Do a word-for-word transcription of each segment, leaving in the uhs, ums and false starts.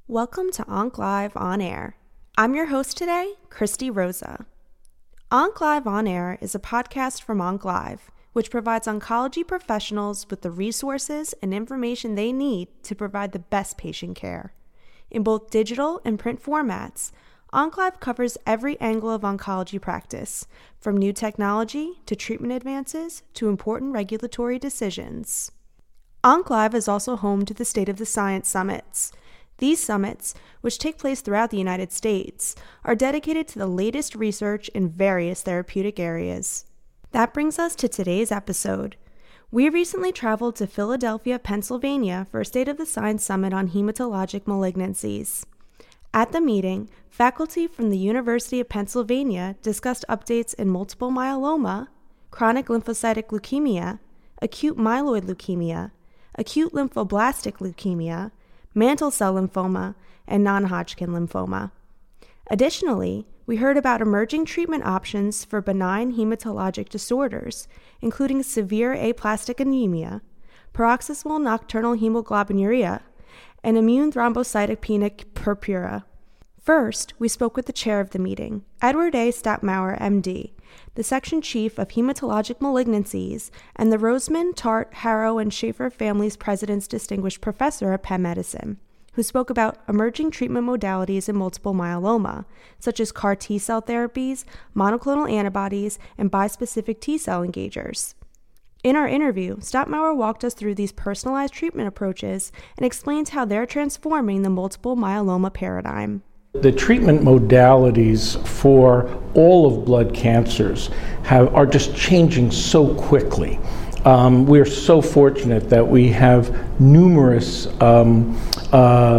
Welcome to Onc Live On Air. I'm your host today, Christy Rosa. Onc Live On Air is a podcast from Onc Live, which provides oncology professionals with the resources and information they need to provide the best patient care. In both digital and print formats, Onc Live covers every angle of oncology practice, from new technology to treatment advances to important regulatory decisions. Onc Live is also home to the State of the Science Summits. These summits, which take place throughout the United States, are dedicated to the latest research in various therapeutic areas. That brings us to today's episode. We recently traveled to Philadelphia, Pennsylvania for a State of the Science Summit on hematologic malignancies. At the meeting, faculty from the University of Pennsylvania discussed updates in multiple myeloma, chronic lymphocytic leukemia, acute myeloid leukemia, acute lymphoblastic leukemia, mantle cell lymphoma, and non-Hodgkin lymphoma. Additionally, we heard about emerging treatment options for benign hematologic disorders, including severe aplastic anemia, paroxysmal nocturnal hemoglobinuria, and immune thrombocytopenic purpura. First, we spoke with the chair of the meeting, Edward A. Stapmauer, M D, the section chief of hematologic malignancies, and the Roseman, Tart, Harrow, and Schaefer families president's distinguished professor of Penn Medicine, who spoke about emerging treatment modalities in multiple myeloma, such as CAR T-cell therapies, monoclonal antibodies, and bispecific T-cell engagers. In our interview, Stapmauer walked us through these personalized treatment approaches and explains how they're transforming the multiple myeloma paradigm. The treatment modalities for all of blood cancers have, are just changing so quickly. Um, we're so fortunate that we have numerous um, uh,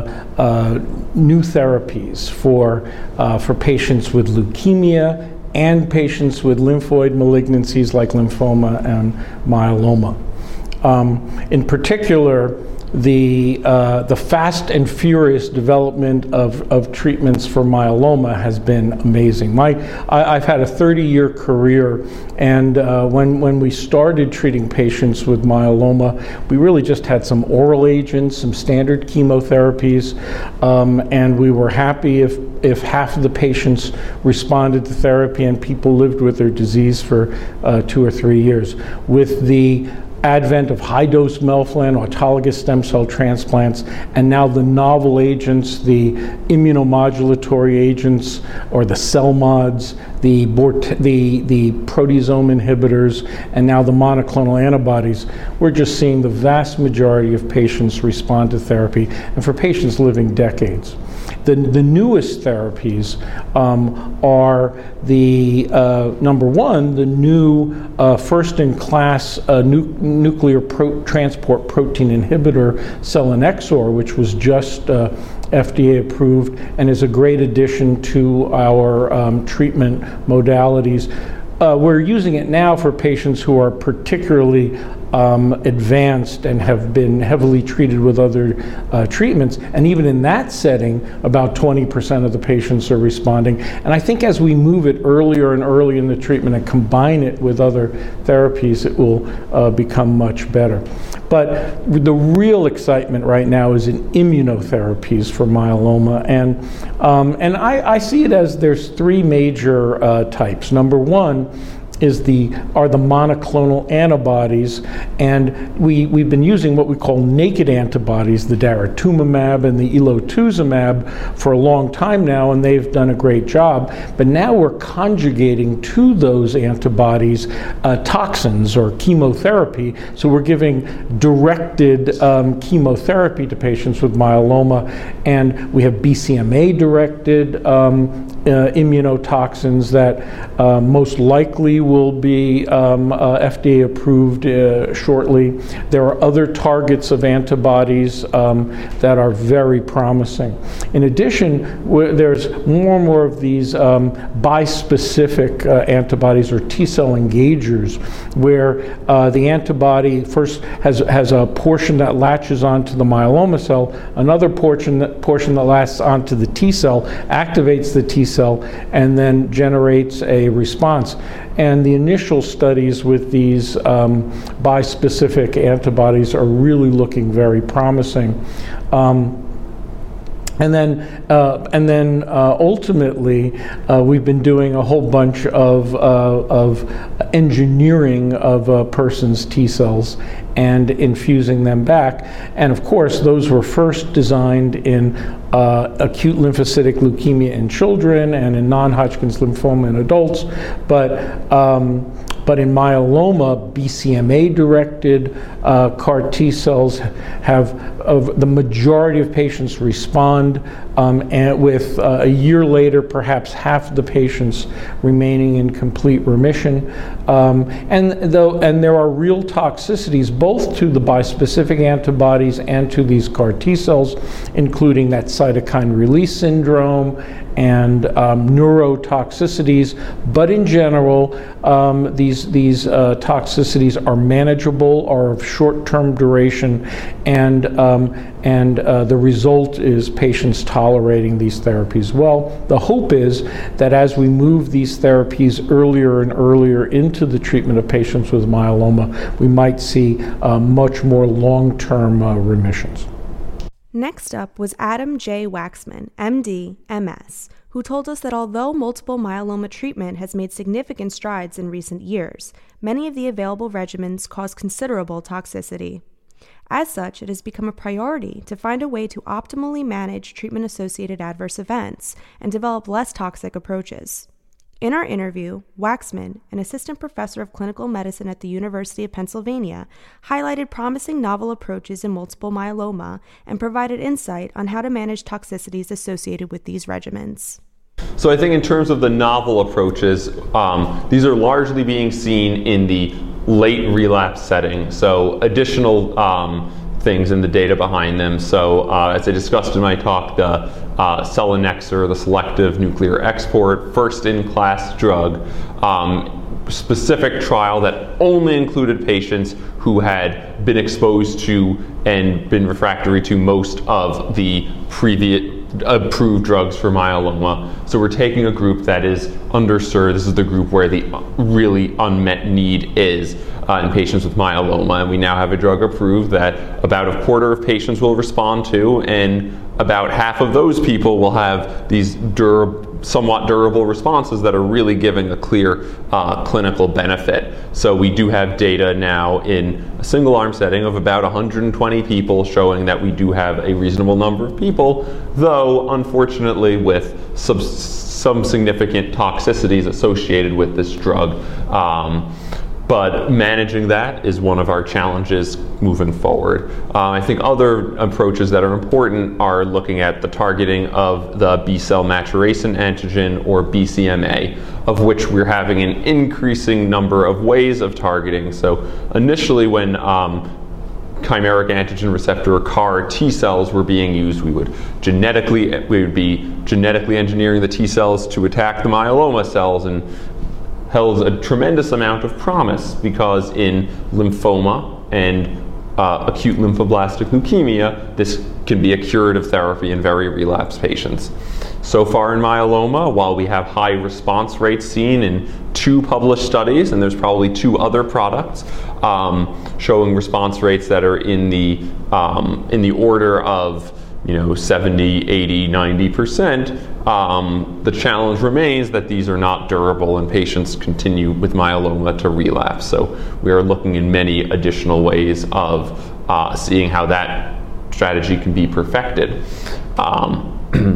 uh, new therapies for, uh, for patients with leukemia and patients with lymphoid malignancies like lymphoma and myeloma. Um, in particular, The uh, the fast and furious development of, of treatments for myeloma has been amazing. My I, I've had a thirty-year career, and uh, when when we started treating patients with myeloma, we really just had some oral agents, some standard chemotherapies, um, and we were happy if if half of the patients responded to therapy and people lived with their disease for uh, two or three years. With the advent of high-dose melphalan, autologous stem cell transplants, and now the novel agents, the immunomodulatory agents, or the CELMoDs, the, the, the proteasome inhibitors, and now the monoclonal antibodies, we're just seeing the vast majority of patients respond to therapy, and for patients living decades. The, the newest therapies um, are the, uh, number one, the new uh, first-in-class uh, nu nuclear pro transport protein inhibitor, selinexor, which was just uh, F D A approved and is a great addition to our um, treatment modalities. Uh, we're using it now for patients who are particularly um, advanced and have been heavily treated with other uh, treatments. And even in that setting, about twenty percent of the patients are responding. And I think as we move it earlier and earlier in the treatment and combine it with other therapies, it will uh, become much better. But the real excitement right now is in immunotherapies for myeloma. And, um, and I, I see it as there's three major uh, types. Number one is the are the monoclonal antibodies, and we we've been using what we call naked antibodies, the daratumumab and the elotuzumab, for a long time now, and they've done a great job. But now we're conjugating to those antibodies uh, toxins or chemotherapy, so we're giving directed um, chemotherapy to patients with myeloma, and we have B C M A directed um, uh, immunotoxins that uh, most likely will be um, uh, F D A approved uh, shortly. There are other targets of antibodies um, that are very promising. In addition, there's more and more of these um, bispecific uh, antibodies or T-cell engagers, where uh, the antibody first has, has a portion that latches onto the myeloma cell, another portion that, portion that latches onto the T-cell, activates the T-cell, and then generates a response. And the initial studies with these um, bispecific antibodies are really looking very promising. Um, And then, uh, and then uh, ultimately, uh, we've been doing a whole bunch of, uh, of engineering of a person's T cells and infusing them back. And of course, those were first designed in uh, acute lymphocytic leukemia in children and in non-Hodgkin's lymphoma in adults. But um, But in myeloma, B C M A-directed uh, C A R T cells have, of the majority of patients respond, um, and with uh, a year later, perhaps half the patients remaining in complete remission. Um, and, though, and there are real toxicities both to the bispecific antibodies and to these C A R T cells, including that cytokine release syndrome and um, neurotoxicities. But in general, um, these, these uh, toxicities are manageable, are of short-term duration, and, um, and uh, the result is patients tolerating these therapies well. The hope is that as we move these therapies earlier and earlier into the treatment of patients with myeloma, we might see uh, much more long-term uh, remissions. Next up was Adam J. Waxman, M D, M S, who told us that although multiple myeloma treatment has made significant strides in recent years, many of the available regimens cause considerable toxicity. As such, it has become a priority to find a way to optimally manage treatment-associated adverse events and develop less toxic approaches. In our interview, Waxman, an assistant professor of clinical medicine at the University of Pennsylvania, highlighted promising novel approaches in multiple myeloma and provided insight on how to manage toxicities associated with these regimens. So I think in terms of the novel approaches, um, these are largely being seen in the late relapse setting. So additional um, things in the data behind them. So uh, as I discussed in my talk, the uh, selinexor, the selective nuclear export, first-in-class drug, um, specific trial that only included patients who had been exposed to and been refractory to most of the previous approved drugs for myeloma. So we're taking a group that is underserved. This is the group where the really unmet need is uh, in patients with myeloma. And we now have a drug approved that about a quarter of patients will respond to, and about half of those people will have these durable, somewhat durable responses that are really giving a clear uh, clinical benefit. So we do have data now in a single arm setting of about one hundred twenty people showing that we do have a reasonable number of people, though unfortunately with some, some significant toxicities associated with this drug. Um, But managing that is one of our challenges moving forward. Uh, I think other approaches that are important are looking at the targeting of the B-cell maturation antigen, or B C M A, of which we're having an increasing number of ways of targeting. So initially when um, chimeric antigen receptor, or C A R T cells, were being used, we would genetically, we would be genetically engineering the T cells to attack the myeloma cells, and held a tremendous amount of promise, because in lymphoma and uh, acute lymphoblastic leukemia, this can be a curative therapy in very relapsed patients. So far in myeloma, while we have high response rates seen in two published studies, and there's probably two other products um, showing response rates that are in the um, in the order of you know, seventy, eighty, ninety percent, um, the challenge remains that these are not durable and patients continue with myeloma to relapse. So we are looking in many additional ways of uh, seeing how that strategy can be perfected. Um,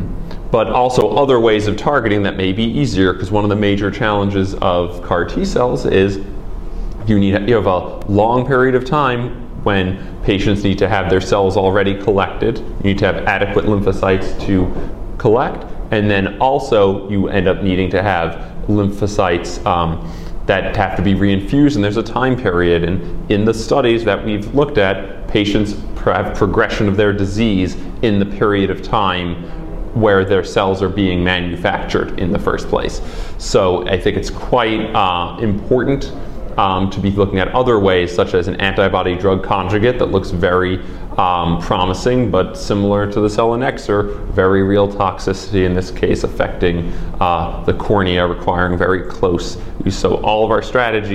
but also other ways of targeting that may be easier, because one of the major challenges of C A R T cells is you need you have a long period of time when patients need to have their cells already collected. You need to have adequate lymphocytes to collect, and then also you end up needing to have lymphocytes um, that have to be reinfused, and there's a time period. And in the studies that we've looked at, patients have progression of their disease in the period of time where their cells are being manufactured in the first place. So I think it's quite uh, important Um, to be looking at other ways, such as an antibody drug conjugate that looks very um, promising, but similar to the selinexor, very real toxicity, in this case affecting uh, the cornea, requiring very close use. So all of our strategies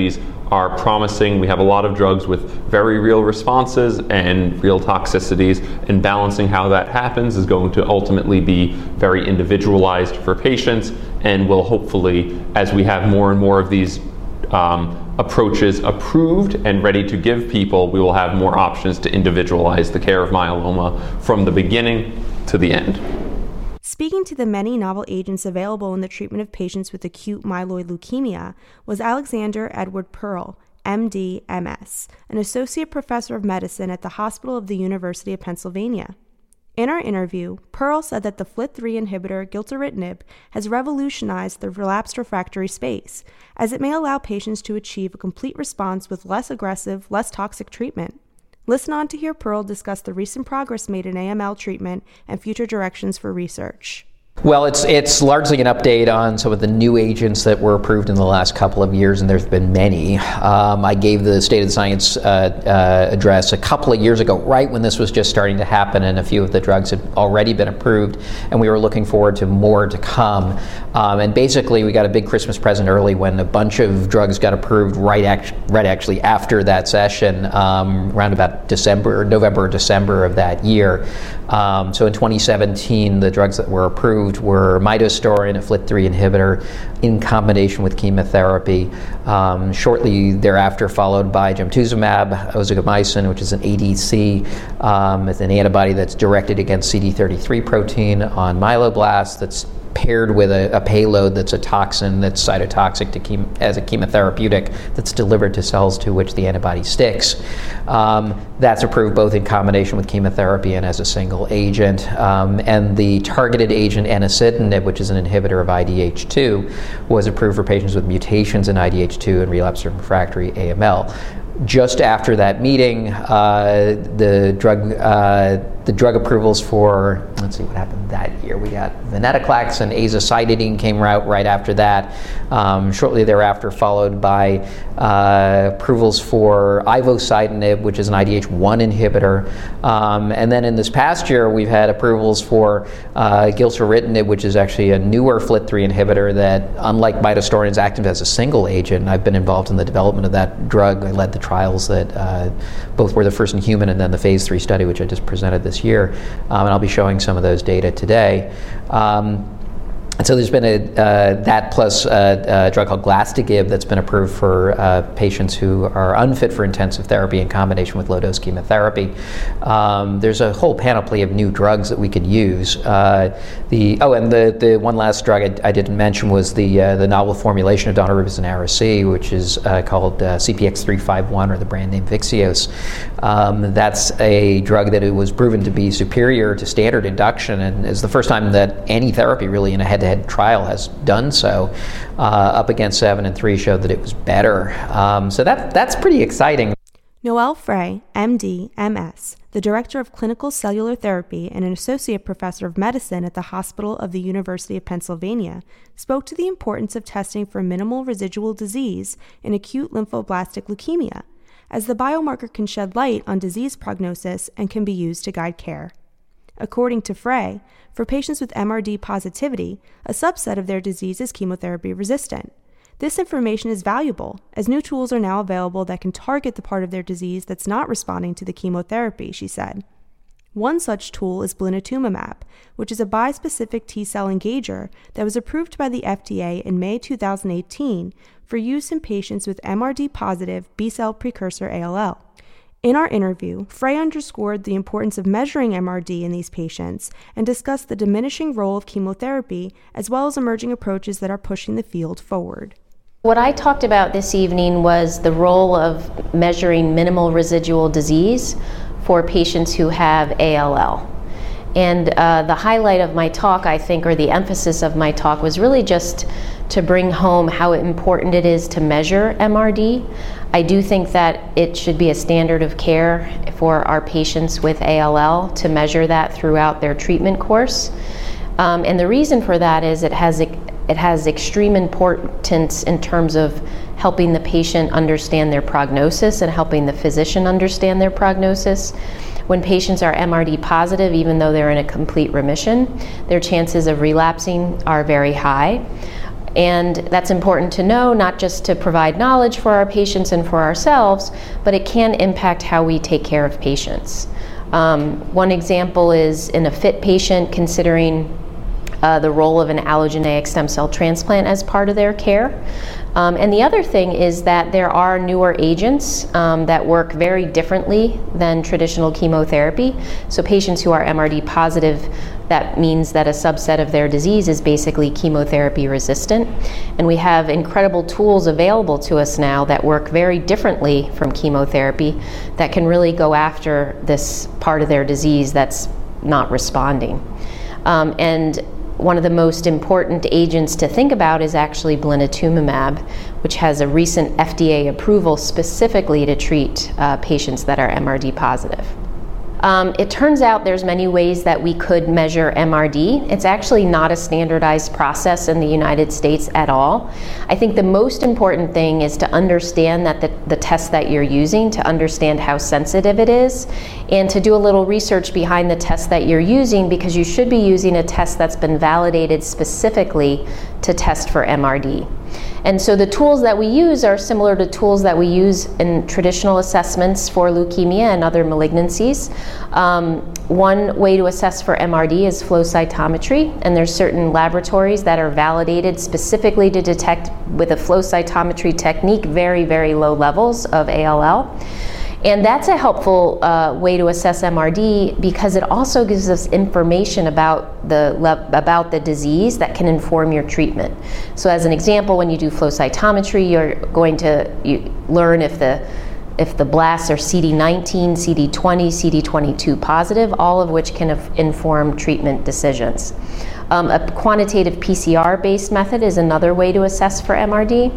are promising. We have a lot of drugs with very real responses and real toxicities, and balancing how that happens is going to ultimately be very individualized for patients, and will hopefully, as we have more and more of these um, approaches approved and ready to give people, we will have more options to individualize the care of myeloma from the beginning to the end. Speaking to the many novel agents available in the treatment of patients with acute myeloid leukemia was Alexander Edward Pearl, M D, M S, an associate professor of medicine at the Hospital of the University of Pennsylvania. In our interview, Pearl said that the F L T three inhibitor gilteritinib has revolutionized the relapsed refractory space, as it may allow patients to achieve a complete response with less aggressive, less toxic treatment. Listen on to hear Pearl discuss the recent progress made in A M L treatment and future directions for research. Well, it's it's largely an update on some of the new agents that were approved in the last couple of years, and there's been many. Um, I gave the State of the Science uh, uh, address a couple of years ago, right when this was just starting to happen, and a few of the drugs had already been approved, and we were looking forward to more to come. Um, and basically, we got a big Christmas present early when a bunch of drugs got approved right, act- right actually after that session, um, around about December, November or December of that year. Um, so in twenty seventeen, the drugs that were approved were midostaurin, a F L T three inhibitor, in combination with chemotherapy. Um, shortly thereafter, followed by gemtuzumab, ozogamicin, which is an A D C, um, with an antibody that's directed against C D thirty-three protein on myeloblasts, that's paired with a, a payload that's a toxin that's cytotoxic to chem- as a chemotherapeutic that's delivered to cells to which the antibody sticks. Um, that's approved both in combination with chemotherapy and as a single agent. Um, and the targeted agent enasidenib, which is an inhibitor of I D H two, was approved for patients with mutations in I D H two and relapsed or refractory A M L. Just after that meeting, uh, the drug uh, the drug approvals for, let's see what happened that year. We got venetoclax and azacitidine came out right after that. Um, shortly thereafter, followed by uh, approvals for ivosidenib, which is an I D H one inhibitor. Um, and then in this past year, we've had approvals for uh, gilteritinib, which is actually a newer F L T three inhibitor that, unlike midostaurin, is active as a single agent. I've been involved in the development of that drug. I led the trials that uh, both were the first in human and then the phase three study, which I just presented this year. Um, and I'll be showing some of those data today. Um, And so there's been a, uh, that plus a, a drug called Glastigib that's been approved for uh, patients who are unfit for intensive therapy in combination with low-dose chemotherapy. Um, there's a whole panoply of new drugs that we could use. Uh, the oh, and the, the one last drug I, I didn't mention was the uh, the novel formulation of daunorubicin Ara-C, which is uh, called uh, C P X three fifty-one, or the brand name Vyxeos. Um, that's a drug that it was proven to be superior to standard induction, and is the first time that any therapy really in a head-to-head trial has done so. Uh, up against seven and three showed that it was better. Um, so that that's pretty exciting. Noel Frey, M D, M S, the Director of Clinical Cellular Therapy and an Associate Professor of Medicine at the Hospital of the University of Pennsylvania, spoke to the importance of testing for minimal residual disease in acute lymphoblastic leukemia, as the biomarker can shed light on disease prognosis and can be used to guide care. According to Frey, for patients with M R D positivity, a subset of their disease is chemotherapy resistant. This information is valuable, as new tools are now available that can target the part of their disease that's not responding to the chemotherapy, she said. One such tool is blinatumomab, which is a bispecific T-cell engager that was approved by the F D A in May two thousand eighteen for use in patients with M R D positive B-cell precursor A L L. In our interview, Frey underscored the importance of measuring M R D in these patients and discussed the diminishing role of chemotherapy, as well as emerging approaches that are pushing the field forward. What I talked about this evening was the role of measuring minimal residual disease for patients who have A L L. And uh, the highlight of my talk, I think, or the emphasis of my talk, was really just to bring home how important it is to measure M R D. I do think that it should be a standard of care for our patients with A L L to measure that throughout their treatment course. Um, and the reason for that is it has it has extreme importance in terms of helping the patient understand their prognosis and helping the physician understand their prognosis. When patients are M R D positive, even though they're in a complete remission, their chances of relapsing are very high. And that's important to know, not just to provide knowledge for our patients and for ourselves, but it can impact how we take care of patients. Um, one example is in a fit patient considering uh, the role of an allogeneic stem cell transplant as part of their care. Um, and the other thing is that there are newer agents um, that work very differently than traditional chemotherapy. So patients who are M R D positive, that means that a subset of their disease is basically chemotherapy resistant. And we have incredible tools available to us now that work very differently from chemotherapy that can really go after this part of their disease that's not responding. Um, and one of the most important agents to think about is actually blinatumomab, which has a recent F D A approval specifically to treat uh, patients that are M R D positive. Um, it turns out there's many ways that we could measure M R D. It's actually not a standardized process in the United States at all. I think the most important thing is to understand that the, the test that you're using, to understand how sensitive it is, and to do a little research behind the test that you're using, because you should be using a test that's been validated specifically to test for M R D. And so the tools that we use are similar to tools that we use in traditional assessments for leukemia and other malignancies. Um, one way to assess for M R D is flow cytometry, and there's certain laboratories that are validated specifically to detect with a flow cytometry technique very, very low levels of A L L. And that's a helpful uh, way to assess M R D because it also gives us information about the about the disease that can inform your treatment. So as an example, when you do flow cytometry, you're going to you learn if the if the blasts are C D nineteen, C D twenty, C D twenty-two positive, all of which can inform treatment decisions. Um, a quantitative P C R-based method is another way to assess for M R D.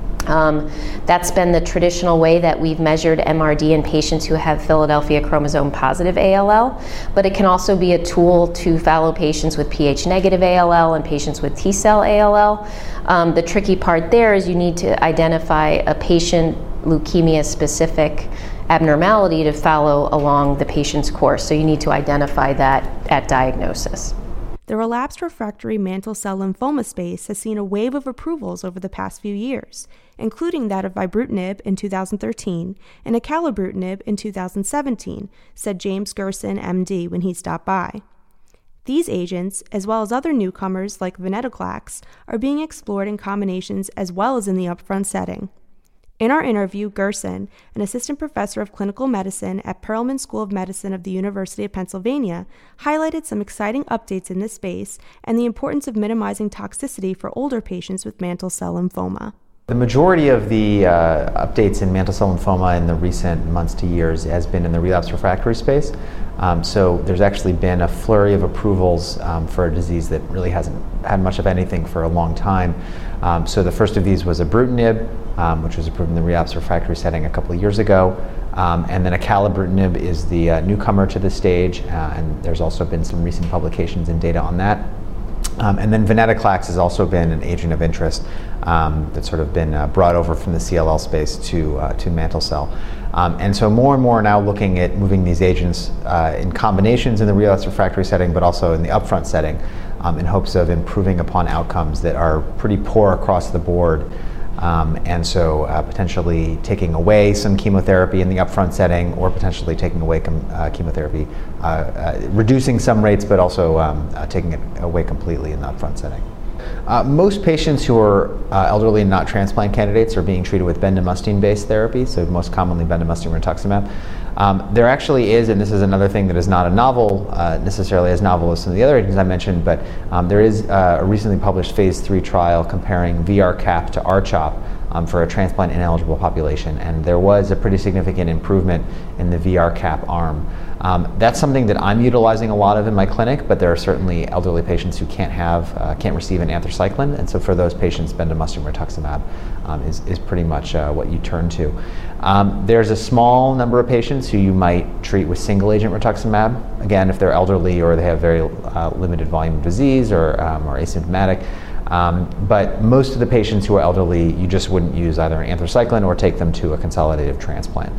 Um, that's been the traditional way that we've measured M R D in patients who have Philadelphia chromosome positive A L L, but it can also be a tool to follow patients with Ph negative A L L and patients with T cell A L L. Um, the tricky part there is you need to identify a patient leukemia specific abnormality to follow along the patient's course, so you need to identify that at diagnosis. The relapsed refractory mantle cell lymphoma space has seen a wave of approvals over the past few years, including that of ibrutinib in two thousand thirteen and acalabrutinib in two thousand seventeen, said James Gerson, M D, when he stopped by. These agents, as well as other newcomers like venetoclax, are being explored in combinations as well as in the upfront setting. In our interview, Gerson, an assistant professor of clinical medicine at Perelman School of Medicine of the University of Pennsylvania, highlighted some exciting updates in this space and the importance of minimizing toxicity for older patients with mantle cell lymphoma. The majority of the uh, updates in mantle cell lymphoma in the recent months to years has been in the relapse refractory space. Um, so there's actually been a flurry of approvals um, for a disease that really hasn't had much of anything for a long time. Um, so the first of these was ibrutinib, um, which was approved in the relapse refractory setting a couple of years ago. Um, and then acalabrutinib is the uh, newcomer to the stage, uh, and there's also been some recent publications and data on that. Um, and then venetoclax has also been an agent of interest um, that's sort of been uh, brought over from the C L L space to, uh, to mantle cell. Um, and so more and more are now looking at moving these agents uh, in combinations in the relapse refractory setting, but also in the upfront setting um, in hopes of improving upon outcomes that are pretty poor across the board. Um, and so uh, potentially taking away some chemotherapy in the upfront setting, or potentially taking away com- uh, chemotherapy, uh, uh, reducing some rates, but also um, uh, taking it away completely in the upfront setting. Uh, most patients who are uh, elderly and not transplant candidates are being treated with bendamustine-based therapy, so most commonly bendamustine rituximab. Um, there actually is, and this is another thing that is not a novel, uh, necessarily as novel as some of the other agents I mentioned, but um, there is uh, a recently published phase three trial comparing V R CAP to R CHOP um, for a transplant ineligible population, and there was a pretty significant improvement in the V R CAP arm. Um, that's something that I'm utilizing a lot of in my clinic, but there are certainly elderly patients who can't have, uh, can't receive an anthracycline, and so for those patients, bendamustine rituximab um, is, is pretty much uh, what you turn to. Um, there's a small number of patients who you might treat with single agent rituximab, again, if they're elderly or they have very uh, limited volume of disease or, um, or asymptomatic. Um, but most of the patients who are elderly, you just wouldn't use either an anthracycline or take them to a consolidative transplant.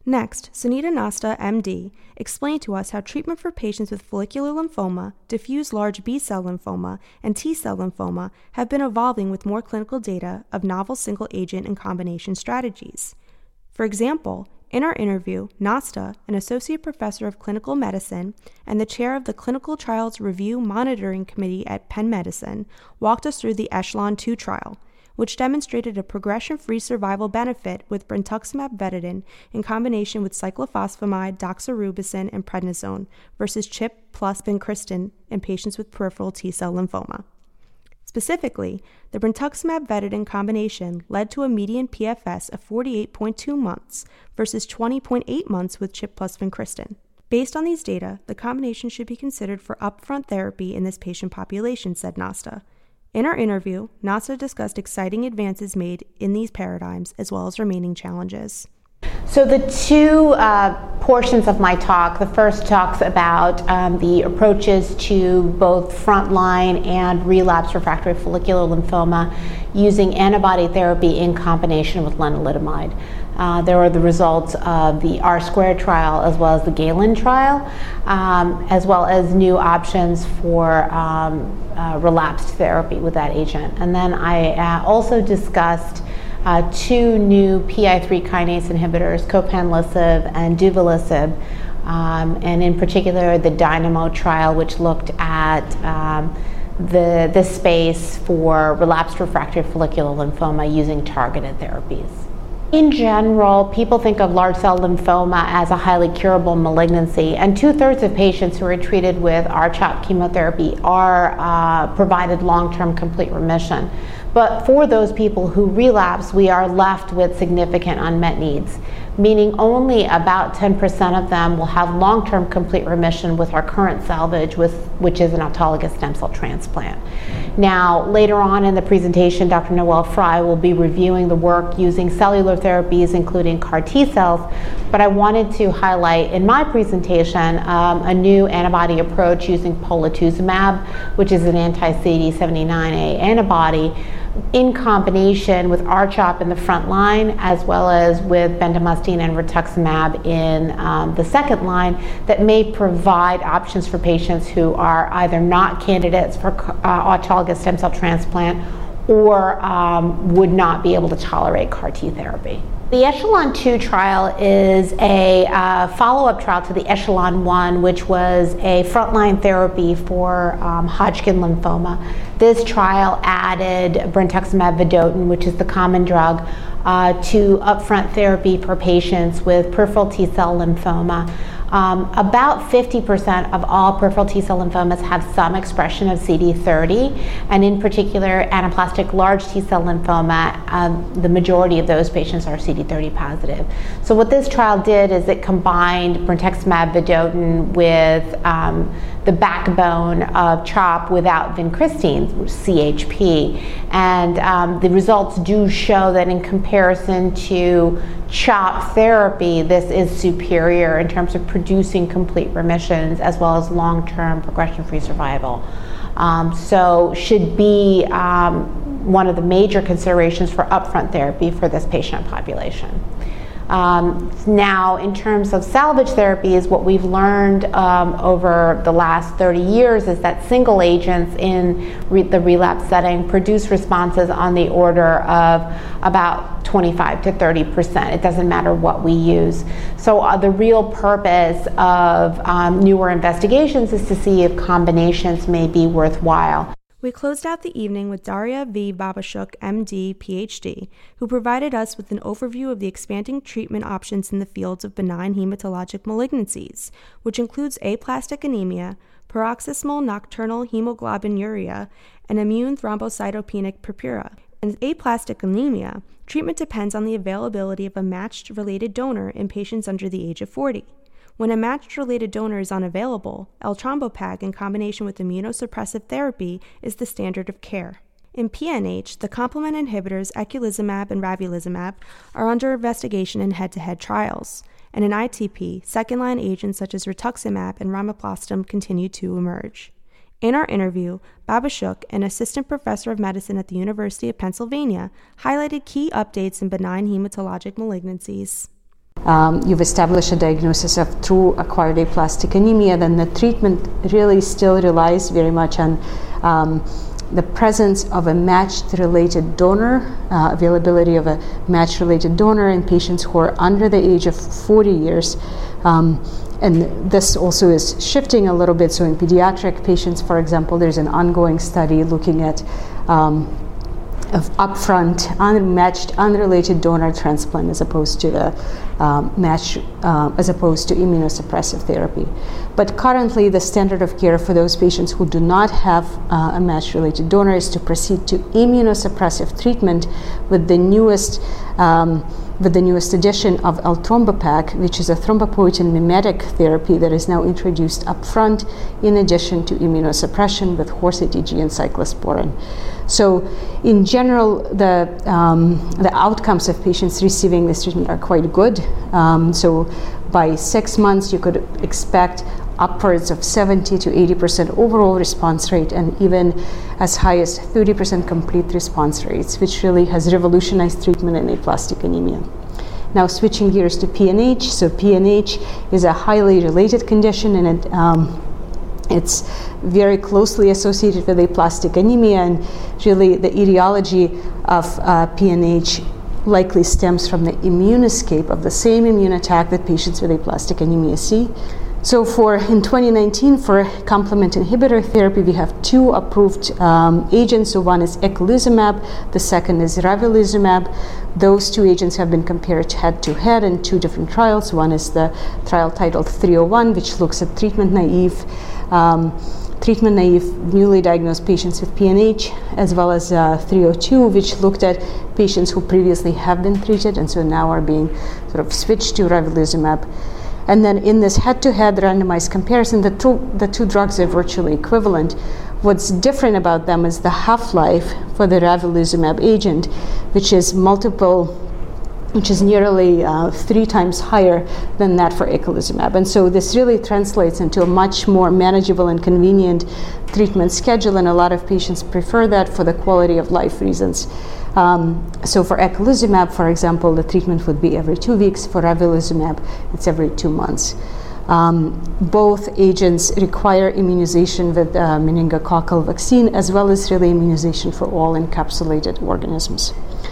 Next, Sunita Nasta, M D, explained to us how treatment for patients with follicular lymphoma, diffuse large B-cell lymphoma, and T-cell lymphoma have been evolving with more clinical data of novel single-agent and combination strategies. For example, in our interview, Nasta, an associate professor of clinical medicine and the chair of the Clinical Trials Review Monitoring Committee at Penn Medicine, walked us through the ECHELON two trial, which demonstrated a progression-free survival benefit with brentuximab vedotin in combination with cyclophosphamide, doxorubicin, and prednisone versus CHIP plus vincristine in patients with peripheral T-cell lymphoma. Specifically, the brentuximab vedotin combination led to a median P F S of forty-eight point two months versus twenty point eight months with CHIP plus vincristine. Based on these data, the combination should be considered for upfront therapy in this patient population, said Nasta. In our interview, Nasta discussed exciting advances made in these paradigms as well as remaining challenges. So the two uh, portions of my talk, the first talks about um, the approaches to both frontline and relapse refractory follicular lymphoma using antibody therapy in combination with lenalidomide. Uh, there are the results of the R squared trial as well as the Galen trial, um, as well as new options for um, uh, relapsed therapy with that agent. And then I uh, also discussed uh, two new P I three kinase inhibitors, copanlisib and duvelisib, um, and in particular the Dynamo trial, which looked at um, the, the space for relapsed refractory follicular lymphoma using targeted therapies. In general, people think of large cell lymphoma as a highly curable malignancy, and two-thirds of patients who are treated with R CHOP chemotherapy are uh, provided long-term complete remission. But for those people who relapse, we are left with significant unmet needs, meaning only about ten percent of them will have long-term complete remission with our current salvage, with, which is an autologous stem cell transplant. Now, later on in the presentation, Doctor Noel Fry will be reviewing the work using cellular therapies, including CAR T cells, but I wanted to highlight in my presentation um, a new antibody approach using polatuzumab, which is an anti-C D seventy-nine A antibody, in combination with R CHOP in the front line, as well as with bendamustine and rituximab in um, the second line, that may provide options for patients who are either not candidates for uh, autologous stem cell transplant or um, would not be able to tolerate CAR T therapy. The ECHELON two trial is a uh, follow-up trial to the ECHELON one, which was a frontline therapy for um, Hodgkin lymphoma. This trial added brentuximab vedotin, which is the common drug, uh, to upfront therapy for patients with peripheral T-cell lymphoma. Um, about fifty percent of all peripheral T-cell lymphomas have some expression of C D thirty, and in particular, anaplastic large T-cell lymphoma, um, the majority of those patients are C D thirty positive. So what this trial did is it combined brentuximab vedotin with um, the backbone of CHOP without vincristine, C H P, and um, the results do show that in comparison to CHOP therapy, this is superior in terms of producing complete remissions as well as long-term progression-free survival. Um, so should be um, one of the major considerations for upfront therapy for this patient population. Um, now, in terms of salvage therapies, what we've learned um, over the last thirty years is that single agents in re the relapse setting produce responses on the order of about twenty-five to thirty percent. It doesn't matter what we use. So uh, the real purpose of um, newer investigations is to see if combinations may be worthwhile. We closed out the evening with Daria V. Babashuk, M D, P H D, who provided us with an overview of the expanding treatment options in the fields of benign hematologic malignancies, which includes aplastic anemia, paroxysmal nocturnal hemoglobinuria, and immune thrombocytopenic purpura. In aplastic anemia, treatment depends on the availability of a matched related donor in patients under the age of forty. When a matched related donor is unavailable, L-Trombopag in combination with immunosuppressive therapy is the standard of care. In P N H, the complement inhibitors eculizumab and ravulizumab are under investigation in head-to-head trials, and in I T P, second-line agents such as rituximab and ramaplastum continue to emerge. In our interview, Babashuk, an assistant professor of medicine at the University of Pennsylvania, highlighted key updates in benign hematologic malignancies. um, you've established a diagnosis of true acquired aplastic anemia, then the treatment really still relies very much on um, the presence of a matched-related donor, uh, availability of a matched-related donor in patients who are under the age of forty years. Um, and this also is shifting a little bit. So in pediatric patients, for example, there's an ongoing study looking at um, of upfront, unmatched, unrelated donor transplant as opposed to the um, match, uh, as opposed to immunosuppressive therapy. But currently, the standard of care for those patients who do not have uh, a match-related donor is to proceed to immunosuppressive treatment with the newest um, with the newest addition of L-Thrombopag, which is a thrombopoietin mimetic therapy that is now introduced up front in addition to immunosuppression with horse A T G and cyclosporin. So in general, the, um, the outcomes of patients receiving this treatment are quite good. Um, so by six months, you could expect upwards of seventy to eighty percent overall response rate, and even as high as thirty percent complete response rates, which really has revolutionized treatment in aplastic anemia. Now switching gears to P N H. So P N H is a highly related condition, and it, um, it's very closely associated with aplastic anemia, and really the etiology of uh, P N H likely stems from the immune escape of the same immune attack that patients with aplastic anemia see. So for in twenty nineteen, for complement inhibitor therapy, we have two approved um, agents. So one is eculizumab, the second is ravulizumab. Those two agents have been compared head-to-head in two different trials. One is the trial titled three oh one, which looks at treatment-naive, um, treatment-naive newly diagnosed patients with P N H, as well as uh, three oh two, which looked at patients who previously have been treated and so now are being sort of switched to ravulizumab. And then in this head-to-head randomized comparison, the two, the two drugs are virtually equivalent. What's different about them is the half-life for the ravulizumab agent, which is multiple, which is nearly uh, three times higher than that for eculizumab. And so this really translates into a much more manageable and convenient treatment schedule, and a lot of patients prefer that for the quality of life reasons. Um, so for eculizumab, for example, the treatment would be every two weeks. For ravulizumab, it's every two months. Um, both agents require immunization with uh, meningococcal vaccine, as well as really immunization for all encapsulated organisms.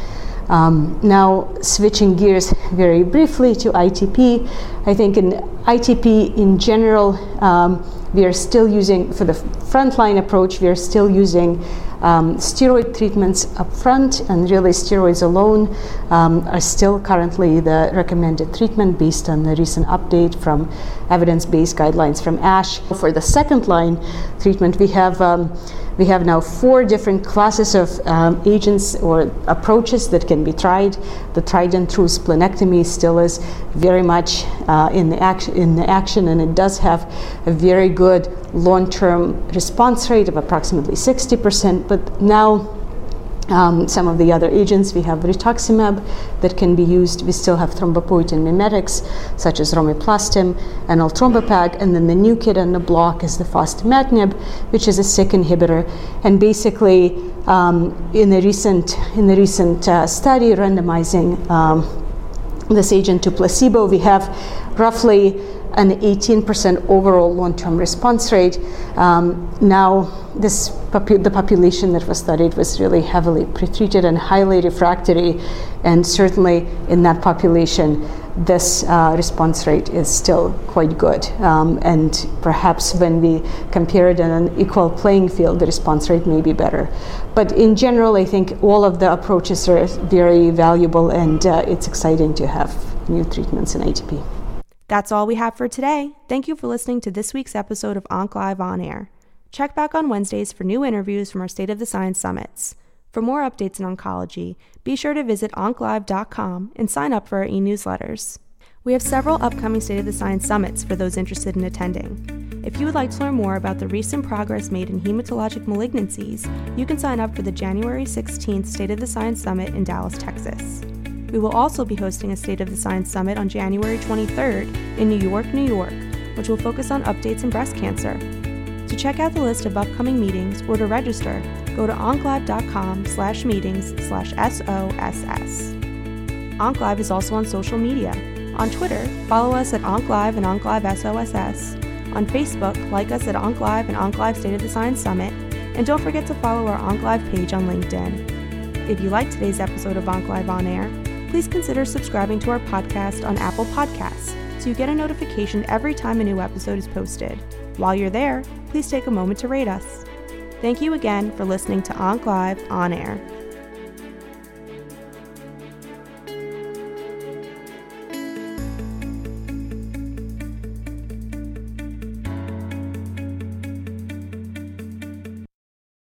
Um, now, switching gears very briefly to I T P, I think in I T P in general, um, we are still using, for the frontline approach, we are still using um, steroid treatments up front, and really steroids alone um, are still currently the recommended treatment based on the recent update from evidence-based guidelines from ASH. For the second line treatment, we have um, We have now four different classes of um, agents or approaches that can be tried. The tried and true splenectomy still is very much uh, in the action, in the action, and it does have a very good long-term response rate of approximately sixty percent. But now, Um, some of the other agents, we have rituximab that can be used. We still have thrombopoietin mimetics, such as romiplastim and L-Thrombopag, and then the new kid on the block is the fostamatinib, which is a S Y K inhibitor. And basically, um, in the recent in the recent uh, study randomizing um, this agent to placebo, we have roughly an eighteen percent overall long-term response rate. Um, now, this popu- the population that was studied was really heavily pretreated and highly refractory, and certainly in that population, this uh, response rate is still quite good. Um, and perhaps when we compare it on an equal playing field, the response rate may be better. But in general, I think all of the approaches are very valuable, and uh, it's exciting to have new treatments in I T P. That's all we have for today. Thank you for listening to this week's episode of OncLive On Air. Check back on Wednesdays for new interviews from our State of the Science Summits. For more updates in oncology, be sure to visit onc live dot com and sign up for our e-newsletters. We have several upcoming State of the Science Summits for those interested in attending. If you would like to learn more about the recent progress made in hematologic malignancies, you can sign up for the January sixteenth State of the Science Summit in Dallas, Texas. We will also be hosting a State of the Science Summit on January twenty-third in New York, New York, which will focus on updates in breast cancer. To check out the list of upcoming meetings or to register, go to onclive dot com slash meetings slash S O S S. OncLive is also on social media. On Twitter, follow us at OncLive and OncLiveSOSS. On Facebook, like us at OncLive and OncLive State of the Science Summit, and don't forget to follow our OncLive page on LinkedIn. If you liked today's episode of OncLive On Air, please consider subscribing to our podcast on Apple Podcasts so you get a notification every time a new episode is posted. While you're there, please take a moment to rate us. Thank you again for listening to OncLive On Air.